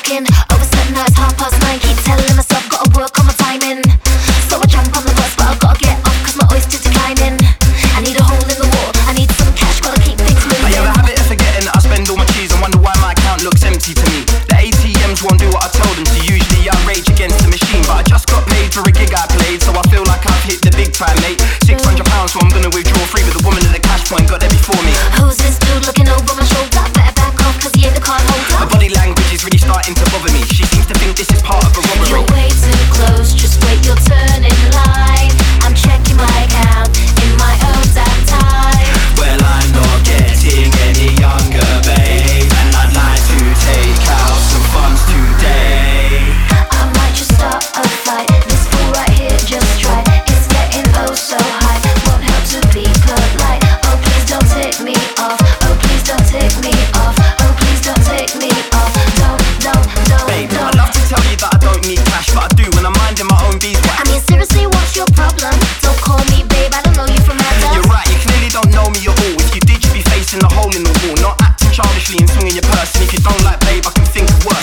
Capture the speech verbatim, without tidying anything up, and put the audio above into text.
working. Overslept nights, half past nine. Keep telling myself gotta work on my timing. So I jump on the bus, but I've gotta get off cause my oyster's declining. I need a hole in the wall, I need some cash, gotta keep things moving. I have a habit of forgetting that I spend all my cheese and wonder why my account looks empty to me. The A T Ms won't do what I told them to. Usually I rage against the machine, but I just got paid for a gig I played, so I feel like I've hit the big time, mate. Six hundred pounds, so I'm gonna withdraw free, but the woman at the cash point got there before me. Who's this dude looking over my shoulder? Better back off cause he ain't the card holder. Her body language is really starting to bother me. She seems to think this is part of a robbery. You're way too close, just wait your turn in line. I'm checking my account in my own damn time. Well, I'm not getting any younger, babe, and I'd like to take out some funds today. I might just start a fight. This fool right here just tried. It's getting oh so high. Won't help to be polite. Oh please don't take me off. Oh please don't take me off. Oh please don't take me off. Don't, don't, don't, Babe, don't. I'd love to tell you that I don't need cash, but I do when I'm minding my own bees. I mean seriously, what's your problem? Don't call me babe, I don't know you from Adam. You're right, you clearly don't know me at all. If you did, you'd be facing the hole in the wall, not acting childishly and swinging your purse. And if you don't like babe, I can think of worse.